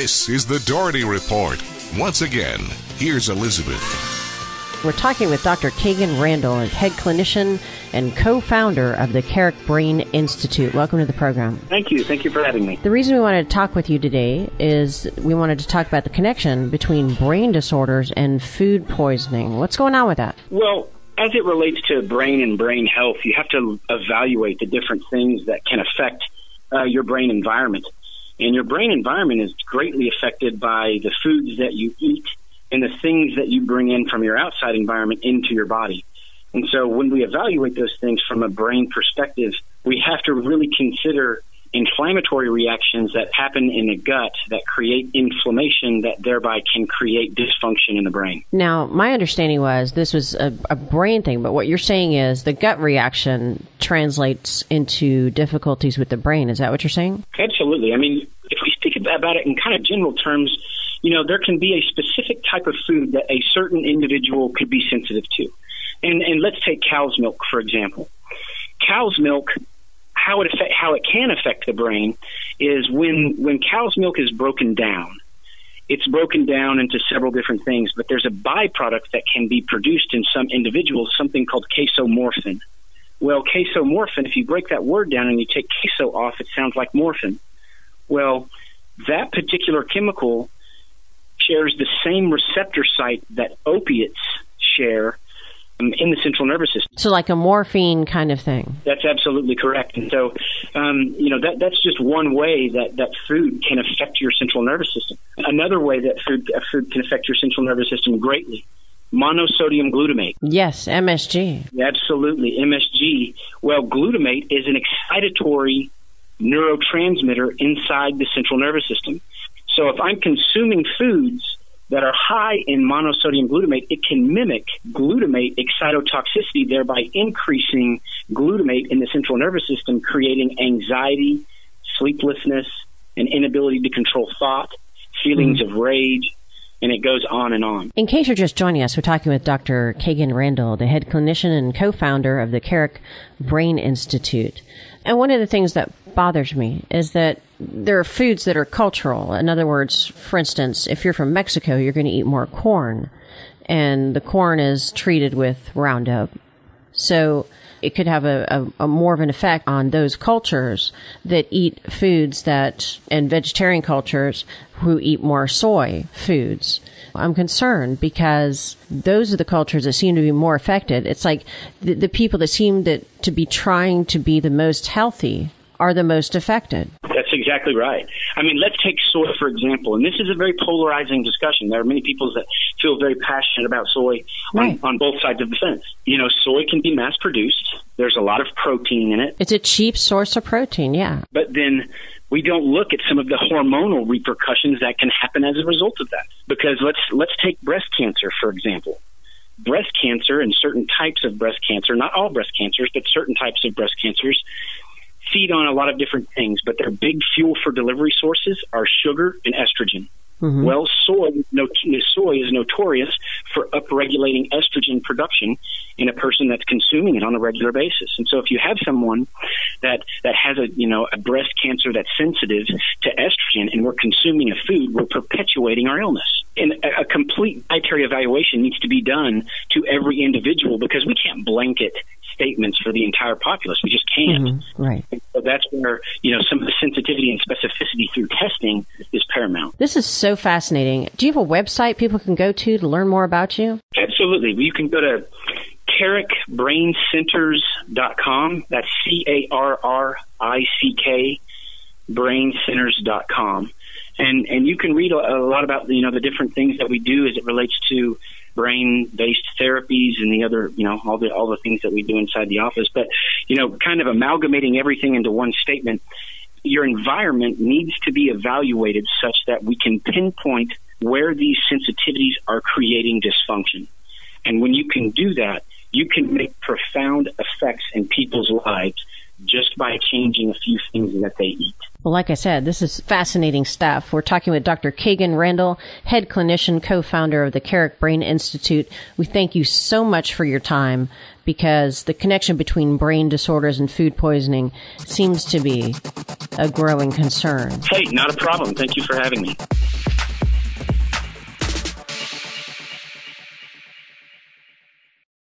This is the Doherty Report. Once again, here's Elizabeth. We're talking with Dr. Kagan Randall, head clinician and co-founder of the Carrick Brain Institute. Welcome to the program. Thank you. Thank you for having me. The reason we wanted to talk with you today is we wanted to talk about the connection between brain disorders and food poisoning. What's going on with that? Well, as it relates to brain and brain health, you have to evaluate the different things that can affect your brain environment. And your brain environment is greatly affected by the foods that you eat and the things that you bring in from your outside environment into your body. And so when we evaluate those things from a brain perspective, we have to really consider inflammatory reactions that happen in the gut that create inflammation that thereby can create dysfunction in the brain. Now, my understanding was this was a brain thing, but what you're saying is the gut reaction translates into difficulties with the brain. Is that what you're saying? Absolutely. I mean, if we speak about it in kind of general terms, you know, there can be a specific type of food that a certain individual could be sensitive to. And let's take cow's milk, for example. Cow's milk, how it can affect the brain is when cow's milk is broken down. It's broken down into several different things, but there's a byproduct that can be produced in some individuals, something called casomorphin. Well, casomorphin, if you break that word down and you take queso off, it sounds like morphin. Well, that particular chemical shares the same receptor site that opiates share in the central nervous system. So like a morphine kind of thing. That's absolutely correct. And so, that's just one way that food can affect your central nervous system. Another way that food can affect your central nervous system greatly, monosodium glutamate. Yes, MSG. Absolutely, MSG. Well, glutamate is an excitatory neurotransmitter inside the central nervous system. So if I'm consuming foods that are high in monosodium glutamate, it can mimic glutamate excitotoxicity, thereby increasing glutamate in the central nervous system, creating anxiety, sleeplessness, an inability to control thought, feelings of rage, and it goes on and on. In case you're just joining us, we're talking with Dr. Kagan Randall, the head clinician and co-founder of the Carrick Brain Institute. And one of the things that bothers me is that there are foods that are cultural. In other words, for instance, if you're from Mexico, you're going to eat more corn, and the corn is treated with Roundup. So it could have a more of an effect on those cultures that eat foods and vegetarian cultures who eat more soy foods. I'm concerned because those are the cultures that seem to be more affected. It's like the people that seem to be trying to be the most healthy are the most affected. That's exactly right. I mean, let's take soy, for example, and this is a very polarizing discussion. There are many people that feel very passionate about soy on both sides of the fence. You know, soy can be mass-produced. There's a lot of protein in it. It's a cheap source of protein, yeah. But then we don't look at some of the hormonal repercussions that can happen as a result of that. Because let's take breast cancer, for example. Breast cancer and certain types of breast cancer, not all breast cancers, but certain types of breast cancers, feed on a lot of different things, but their big fuel for delivery sources are sugar and estrogen. Mm-hmm. Well, soy is notorious for upregulating estrogen production in a person that's consuming it on a regular basis. And so if you have someone that has a breast cancer that's sensitive to estrogen and we're consuming a food, we're perpetuating our illness. And a complete dietary evaluation needs to be done to every individual because we can't blanket statements for the entire populace. We just can't. Mm-hmm. Right. And so that's where, some of the sensitivity and specificity through testing is paramount. This is so fascinating. Do you have a website people can go to learn more about you? Absolutely. You can go to carrickbraincenters.com. That's CARRICK braincenters.com. And you can read a lot about, the different things that we do as it relates to brain-based therapies and the other, all the things that we do inside the office. But, kind of amalgamating everything into one statement, your environment needs to be evaluated such that we can pinpoint where these sensitivities are creating dysfunction. And when you can do that, you can make profound effects in people's lives just by changing a few things that they eat. Well, like I said, this is fascinating stuff. We're talking with Dr. Kagan Randall, head clinician, co-founder of the Carrick Brain Institute. We thank you so much for your time, because the connection between brain disorders and food poisoning seems to be a growing concern. Hey, not a problem. Thank you for having me.